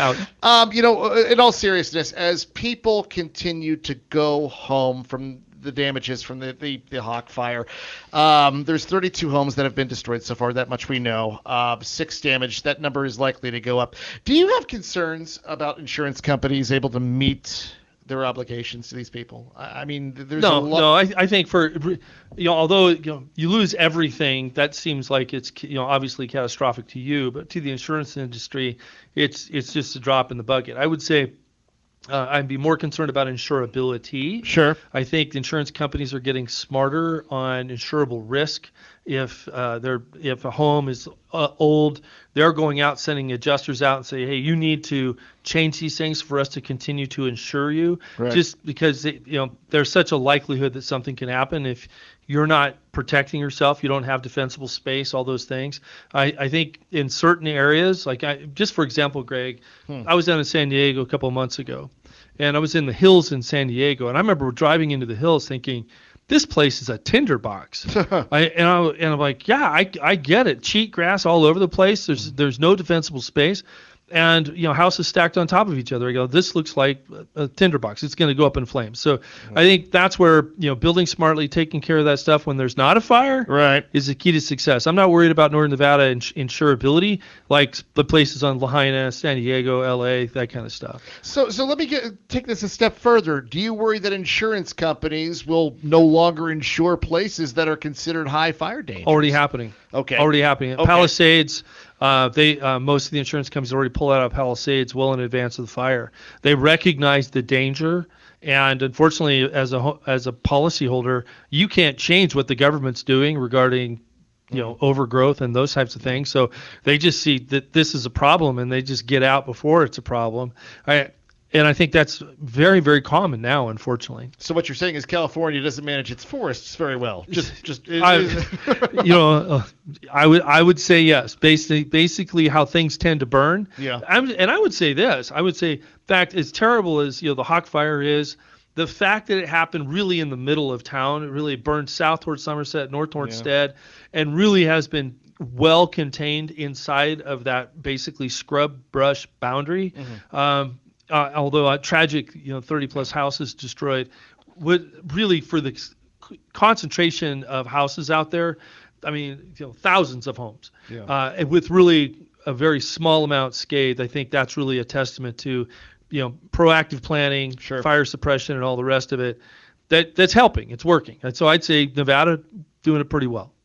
In all seriousness, as people continue to go home from the damages from the Hawk fire, there's 32 homes that have been destroyed so far. That much we know. 6 damaged. That number is likely to go up. Do you have concerns about insurance companies able to meet their obligations to these people? I mean, there's a lot. No, I think although you lose everything, that seems like it's obviously catastrophic to you, but to the insurance industry, it's just a drop in the bucket. I would say I'd be more concerned about insurability. Sure. I think the insurance companies are getting smarter on insurable risk. If a home is old, they're going out, sending adjusters out and say, hey, you need to change these things for us to continue to insure you. Right. Just because there's such a likelihood that something can happen if you're not protecting yourself, you don't have defensible space, all those things. I think in certain areas, just for example, Greg, I was down in San Diego a couple of months ago, and I was in the hills in San Diego, and I remember driving into the hills thinking, this place is a tinderbox. I'm like, yeah, I get it. Cheat grass all over the place. There's no defensible space. And, houses stacked on top of each other. I go, this looks like a tinderbox. It's going to go up in flames. So I think that's where, building smartly, taking care of that stuff when there's not a fire is the key to success. I'm not worried about Northern Nevada insurability like the places on Lahaina, San Diego, LA, that kind of stuff. So let me take this a step further. Do you worry that insurance companies will no longer insure places that are considered high fire danger? Already happening. Okay. Already happening. Okay. Palisades. Most of the insurance companies already pull out of Palisades well in advance of the fire. They recognize the danger, and unfortunately, as a policyholder, you can't change what the government's doing regarding, overgrowth and those types of things. So they just see that this is a problem, and they just get out before it's a problem. And I think that's very, very common now, unfortunately. So what you're saying is California doesn't manage its forests very well. I would say yes. Basically, how things tend to burn. Yeah. And I would say this. I would say, in fact, as terrible as the Hawk fire is, the fact that it happened really in the middle of town, it really burned south towards Somerset, north towards Stead, and really has been well contained inside of that basically scrub brush boundary. Mm-hmm. Although a tragic, 30 plus houses destroyed, would really, for the concentration of houses out there, I mean, thousands of homes, and with really a very small amount scathed. I think that's really a testament to, proactive planning, fire suppression, and all the rest of it. That's helping. It's working. And so I'd say Nevada doing it pretty well.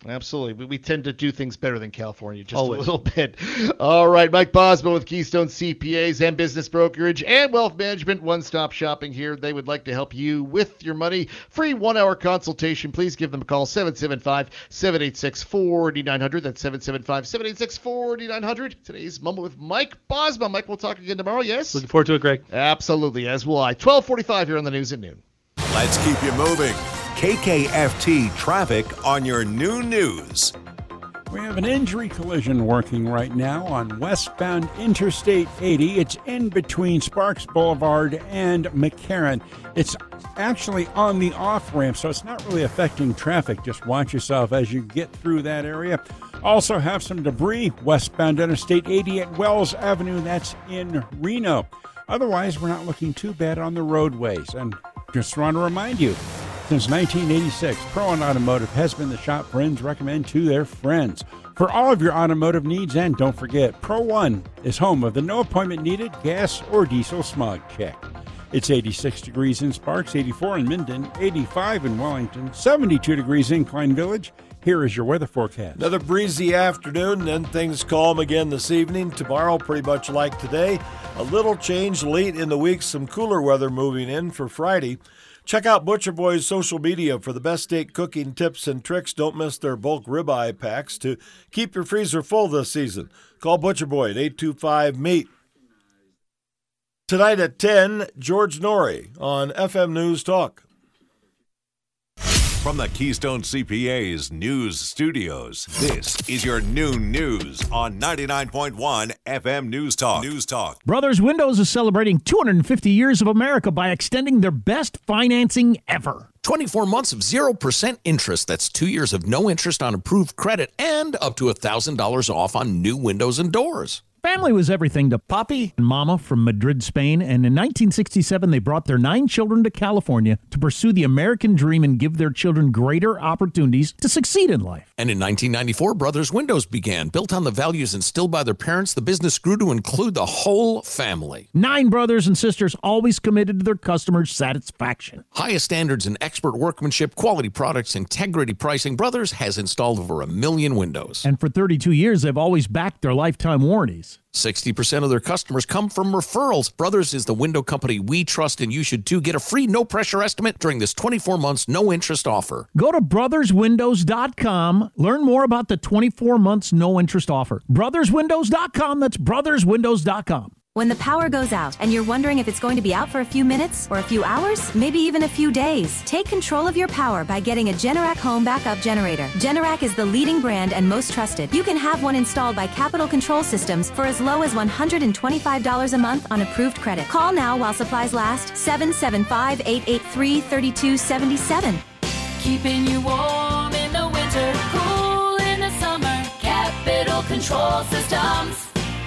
Absolutely. We tend to do things better than California, just Always. a little bit. All right, Mike Bosma with Keystone CPAs and Business Brokerage and Wealth Management, one-stop shopping here. They would like to help you with your money. Free 1-hour consultation. Please give them a call, 775-786-4900. That's 775-786-4900. Today's Moment with Mike Bosma. Mike, we'll talk again tomorrow, yes? Looking forward to it, Greg. Absolutely, as will I. 12:45 here on the News at Noon. Let's keep you moving. KKFT traffic on your noon news. We have an injury collision working right now on westbound Interstate 80. It's in between Sparks Boulevard and McCarran. It's actually on the off-ramp, so it's not really affecting traffic. Just watch yourself as you get through that area. Also have some debris westbound Interstate 80 at Wells Avenue. That's in Reno. Otherwise, we're not looking too bad on the roadways. And just want to remind you, since 1986, Pro-One Automotive has been the shop friends recommend to their friends for all of your automotive needs. And don't forget, Pro-One is home of the no appointment needed gas or diesel smog check. It's 86 degrees in Sparks, 84 in Minden, 85 in Wellington, 72 degrees in Klein Village. Here is your weather forecast. Another breezy afternoon, then things calm again this evening. Tomorrow, pretty much like today. A little change late in the week, some cooler weather moving in for Friday. Check out Butcher Boy's social media for the best steak cooking tips and tricks. Don't miss their bulk ribeye packs to keep your freezer full this season. Call Butcher Boy at 825-MEAT. Tonight at 10, George Norrie on FM News Talk. From the Keystone CPA's news studios, this is your noon news on 99.1 FM News Talk. News Talk. Brothers Windows is celebrating 250 years of America by extending their best financing ever. 24 months of 0% interest. That's 2 years of no interest on approved credit and up to $1,000 off on new windows and doors. Family was everything to Papi and Mama from Madrid, Spain, and in 1967 they brought their 9 children to California to pursue the American dream and give their children greater opportunities to succeed in life. And in 1994, Brothers Windows began. Built on the values instilled by their parents, the business grew to include the whole family. 9 brothers and sisters always committed to their customers' satisfaction. Highest standards in expert workmanship, quality products, integrity pricing. Brothers has installed over 1 million windows. And for 32 years, they've always backed their lifetime warranties. 60% of their customers come from referrals. Brothers is the window company we trust, and you should too. Get a free no-pressure estimate during this 24 months no-interest offer. Go to brotherswindows.com. Learn more about the 24 months no-interest offer. Brotherswindows.com. That's brotherswindows.com. When the power goes out and you're wondering if it's going to be out for a few minutes or a few hours, maybe even a few days, take control of your power by getting a Generac home backup generator. Generac is the leading brand and most trusted. You can have one installed by Capital Control Systems for as low as $125 a month on approved credit. Call now while supplies last. 775-883-3277. Keeping you warm in the winter, cool in the summer. Capital Control Systems.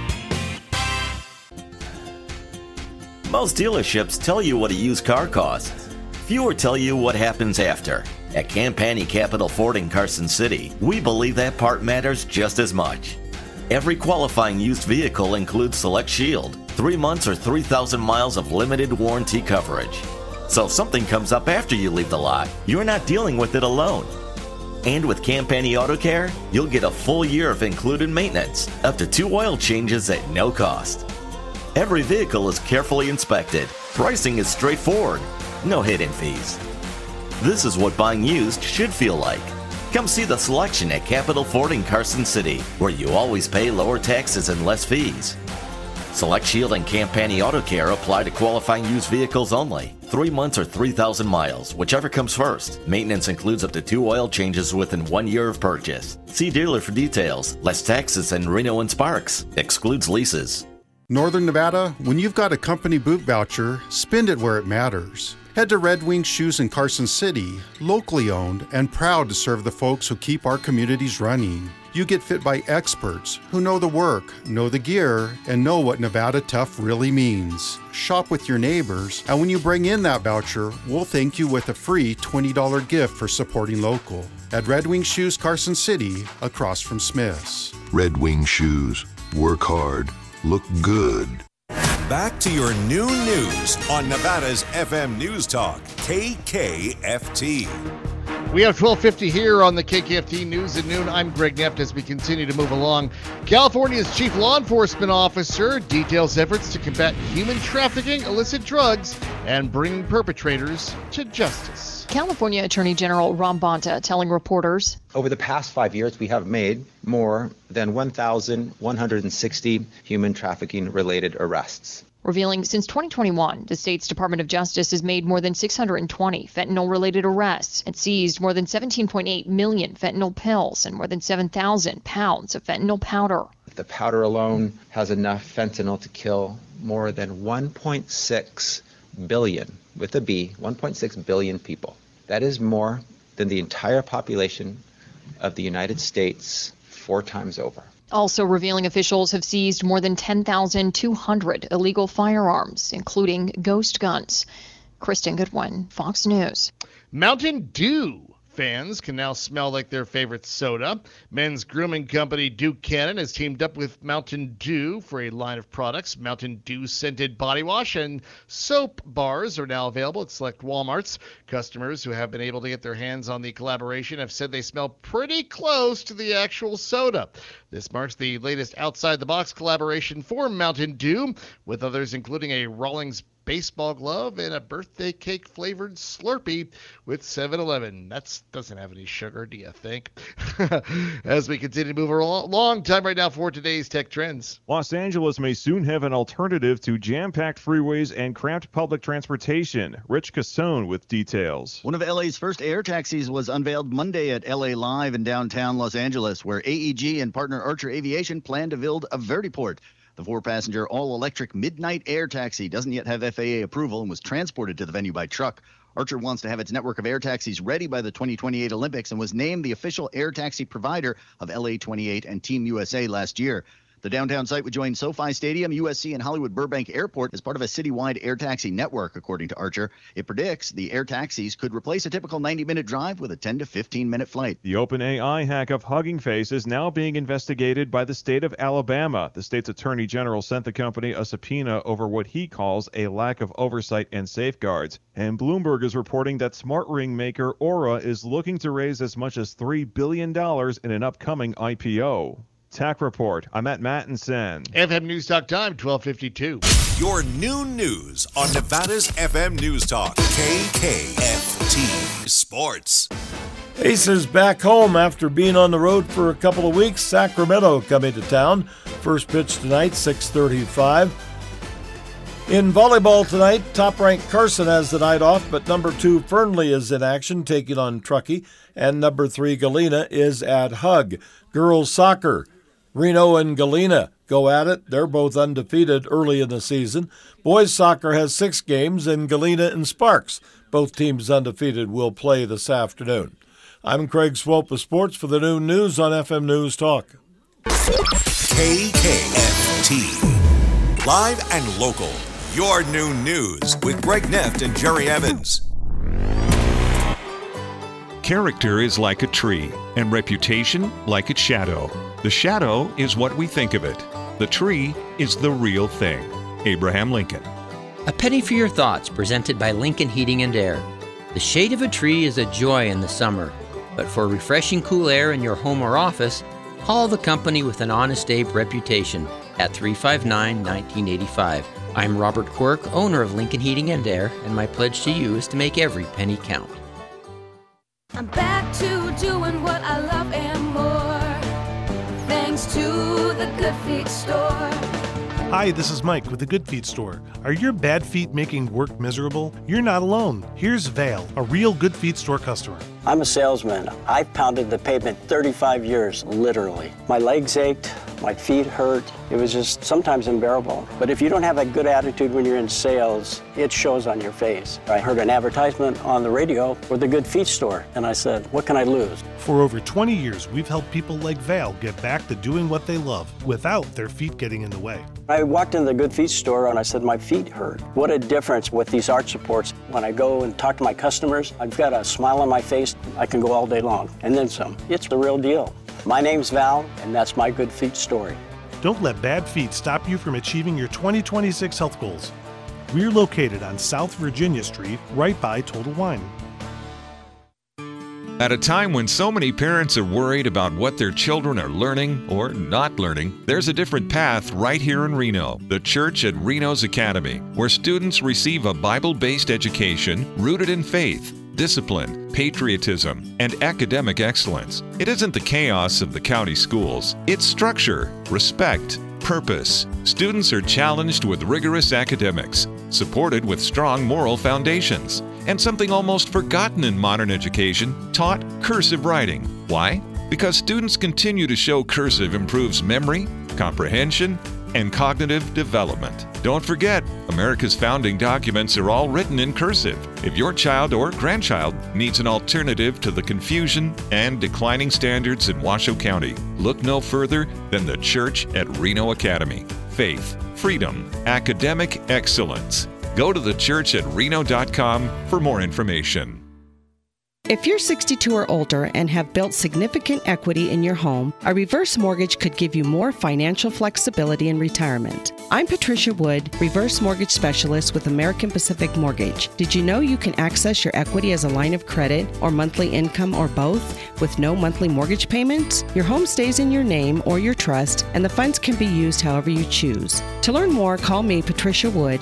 Most dealerships tell you what a used car costs. Fewer tell you what happens after. At Campani Capital Ford in Carson City, we believe that part matters just as much. Every qualifying used vehicle includes Select Shield, 3 months or 3,000 miles of limited warranty coverage. So if something comes up after you leave the lot, you're not dealing with it alone. And with Campani Auto Care, you'll get a full year of included maintenance, up to 2 oil changes at no cost. Every vehicle is carefully inspected. Pricing is straightforward. No hidden fees. This is what buying used should feel like. Come see the selection at Capital Ford in Carson City, where you always pay lower taxes and less fees. Select Shield and Campani Auto Care apply to qualifying used vehicles only. 3 months or 3,000 miles, whichever comes first. Maintenance includes up to 2 oil changes within 1 year of purchase. See dealer for details. Less taxes in Reno and Sparks. Excludes leases. Northern Nevada, when you've got a company boot voucher, spend it where it matters. Head to Red Wing Shoes in Carson City, locally owned and proud to serve the folks who keep our communities running. You get fit by experts who know the work, know the gear, and know what Nevada tough really means. Shop with your neighbors, and when you bring in that voucher, we'll thank you with a free $20 gift for supporting local. At Red Wing Shoes Carson City, across from Smith's. Red Wing Shoes. Work hard. Look good. Back to your noon news on Nevada's FM News Talk, KKFT. We have 12:50 here on the KKFT News at Noon. I'm Greg Neff as we continue to move along. California's chief law enforcement officer details efforts to combat human trafficking, illicit drugs, and bring perpetrators to justice. California Attorney General Ron Bonta telling reporters, over the past 5 years, we have made more than 1,160 human trafficking-related arrests. Revealing since 2021, the state's Department of Justice has made more than 620 fentanyl-related arrests and seized more than 17.8 million fentanyl pills and more than 7,000 pounds of fentanyl powder. The powder alone has enough fentanyl to kill more than 1.6 billion, with a B, 1.6 billion people. That is more than the entire population of the United States 4 times over. Also revealing officials have seized more than 10,200 illegal firearms, including ghost guns. Kristen Goodwin, Fox News. Mountain Dew fans can now smell like their favorite soda. Men's grooming company Duke Cannon has teamed up with Mountain Dew for a line of products. Mountain Dew scented body wash and soap bars are now available at select Walmarts. Customers who have been able to get their hands on the collaboration have said they smell pretty close to the actual soda. This marks the latest outside-the-box collaboration for Mountain Dew, with others including a Rawlings baseball glove and a birthday cake flavored Slurpee with 7-Eleven. That doesn't have any sugar, do you think? As we continue to move along, time right now for today's tech trends. Los Angeles may soon have an alternative to jam-packed freeways and cramped public transportation. Rich Cassone with details. One of LA's first air taxis was unveiled Monday at LA Live in downtown Los Angeles, where AEG and partner Archer Aviation plan to build a vertiport. The 4-passenger all-electric Midnight Air Taxi doesn't yet have FAA approval and was transported to the venue by truck. Archer wants to have its network of air taxis ready by the 2028 Olympics and was named the official air taxi provider of LA28 and Team USA last year. The downtown site would join SoFi Stadium, USC, and Hollywood Burbank Airport as part of a citywide air taxi network, according to Archer. It predicts the air taxis could replace a typical 90-minute drive with a 10 to 15-minute flight. The OpenAI hack of Hugging Face is now being investigated by the state of Alabama. The state's attorney general sent the company a subpoena over what he calls a lack of oversight and safeguards. And Bloomberg is reporting that smart ring maker Aura is looking to raise as much as $3 billion in an upcoming IPO. Tech Report. I'm at Mattinson. FM News Talk time, 12:52. Your noon news on Nevada's FM News Talk, KKFT Sports. Aces back home after being on the road for a couple of weeks. Sacramento coming to town. First pitch tonight, 6:35. In volleyball tonight, top-ranked Carson has the night off, but number 2 Fernley is in action, taking on Truckee, and number 3 Galena is at Hug. Girls soccer, Reno and Galena go at it. They're both undefeated early in the season. Boys soccer has 6 games, and Galena and Sparks, both teams undefeated, will play this afternoon. I'm Craig Swope with sports for the noon news on FM News Talk. KKFT. Live and local. Your noon news with Greg Neff and Jerry Evans. Character is like a tree, and reputation like its shadow. The shadow is what we think of it. The tree is the real thing. Abraham Lincoln. A penny for your thoughts, presented by Lincoln Heating and Air. The shade of a tree is a joy in the summer, but for refreshing cool air in your home or office, call the company with an Honest Abe reputation at 359-1985. I'm Robert Quirk, owner of Lincoln Heating and Air, and my pledge to you is to make every penny count. I'm back to doing what I love and more, thanks to the Good Feet Store. Hi, this is Mike with the Good Feet Store. Are your bad feet making work miserable? You're not alone. Here's Val, a real Good Feet Store customer. I'm a salesman. I've pounded the pavement 35 years, literally. My legs ached, my feet hurt. It was just sometimes unbearable. But if you don't have a good attitude when you're in sales, it shows on your face. I heard an advertisement on the radio for the Good Feet Store, and I said, what can I lose? For over 20 years, we've helped people like Val get back to doing what they love without their feet getting in the way. I walked in the Good Feet Store and I said, my feet hurt. What a difference with these arch supports. When I go and talk to my customers, I've got a smile on my face. I can go all day long, and then some. It's the real deal. My name's Val, and that's my Good Feet story. Don't let bad feet stop you from achieving your 2026 health goals. We're located on South Virginia Street, right by Total Wine. At a time when so many parents are worried about what their children are learning or not learning, there's a different path right here in Reno, the Church at Reno's Academy, where students receive a Bible-based education rooted in faith, discipline, patriotism, and academic excellence. It isn't the chaos of the county schools. It's structure, respect, purpose. Students are challenged with rigorous academics, supported with strong moral foundations, and something almost forgotten in modern education, taught cursive writing. Why? Because students continue to show cursive improves memory, comprehension, and cognitive development. Don't forget, America's founding documents are all written in cursive. If your child or grandchild needs an alternative to the confusion and declining standards in Washoe County, look no further than the Church at Reno Academy. Faith, freedom, academic excellence. Go to thechurchatreno.com for more information. If you're 62 or older and have built significant equity in your home, a reverse mortgage could give you more financial flexibility in retirement. I'm Patricia Wood, reverse mortgage specialist with American Pacific Mortgage. Did you know you can access your equity as a line of credit or monthly income or both with no monthly mortgage payments? Your home stays in your name or your trust, and the funds can be used however you choose. To learn more, call me, Patricia Wood,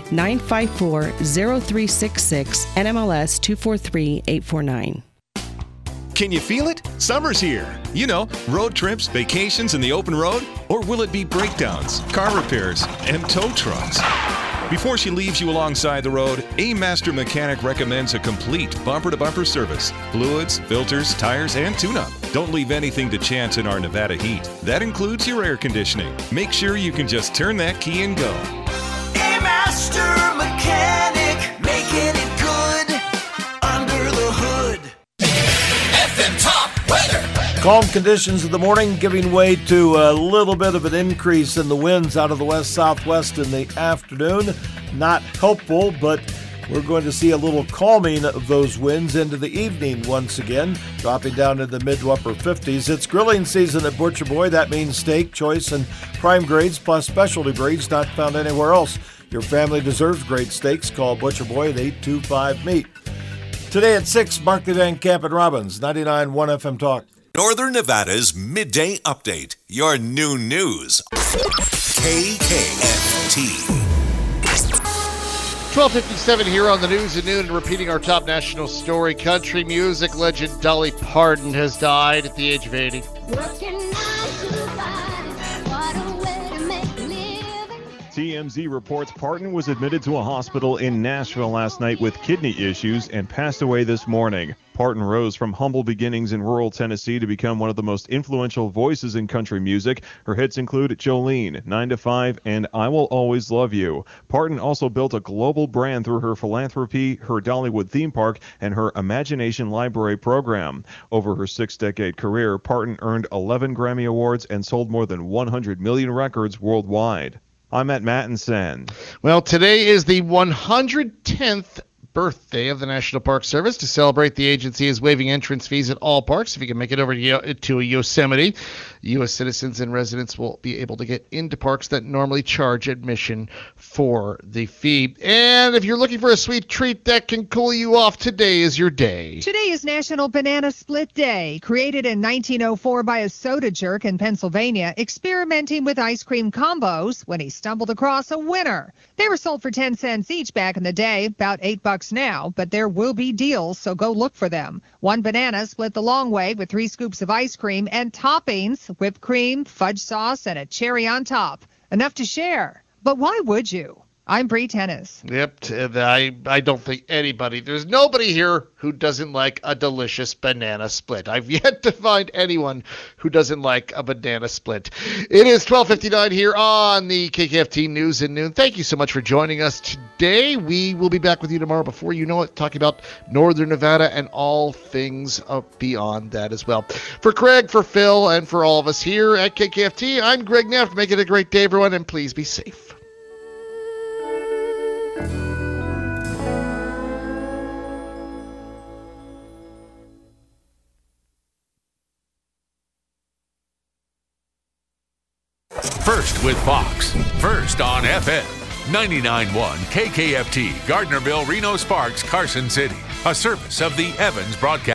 954-0366, NMLS 243849. Can you feel it? Summer's here. You know, road trips, vacations in the open road? Or will it be breakdowns, car repairs, and tow trucks? Before she leaves you alongside the road, A Master Mechanic recommends a complete bumper-to-bumper service. Fluids, filters, tires, and tune-up. Don't leave anything to chance in our Nevada heat. That includes your air conditioning. Make sure you can just turn that key and go. A Master Mechanic, making it good under the hood. Top weather. Calm conditions in the morning giving way to a little bit of an increase in the winds out of the west-southwest in the afternoon. Not helpful, but we're going to see a little calming of those winds into the evening once again, dropping down in the mid to upper 50s. It's grilling season at Butcher Boy. That means steak, choice, and prime grades plus specialty breeds not found anywhere else. Your family deserves great steaks. Call Butcher Boy at 825-MEAT. Today at 6, Mark the Van Camp and Robbins, 99.1 FM Talk. Northern Nevada's Midday Update. Your noon news. KKFT. 12:57 here on the News at Noon, and repeating our top national story. Country music legend Dolly Parton has died at the age of 80. TMZ reports Parton was admitted to a hospital in Nashville last night with kidney issues and passed away this morning. Parton rose from humble beginnings in rural Tennessee to become one of the most influential voices in country music. Her hits include Jolene, 9 to 5, and I Will Always Love You. Parton also built a global brand through her philanthropy, her Dollywood theme park, and her Imagination Library program. Over her 6-decade career, Parton earned 11 Grammy Awards and sold more than 100 million records worldwide. I'm at Mattinson. Well, today is the 110th birthday of the National Park Service. To celebrate, the agency is waiving entrance fees at all parks. If you can make it over to Yosemite, U.S. citizens and residents will be able to get into parks that normally charge admission for the fee. And if you're looking for a sweet treat that can cool you off, today is your day. Today is National Banana Split Day. Created in 1904 by a soda jerk in Pennsylvania, experimenting with ice cream combos when he stumbled across a winner. They were sold for 10 cents each back in the day, about $8 now, but there will be deals, so go look for them. One banana split the long way with 3 scoops of ice cream and toppings, whipped cream, fudge sauce, and a cherry on top. Enough to share. But why would you? I'm Bree Tennis. Yep, I don't think there's nobody here who doesn't like a delicious banana split. I've yet to find anyone who doesn't like a banana split. It is 12:59 here on the KKFT News at Noon. Thank you so much for joining us today. We will be back with you tomorrow, before you know it, talking about Northern Nevada and all things beyond that as well. For Craig, for Phil, and for all of us here at KKFT, I'm Greg Neff. Make it a great day, everyone, and please be safe. First with Fox. First on FM. 99.1 KKFT, Gardnerville, Reno Sparks, Carson City. A service of the Evans Broadcast.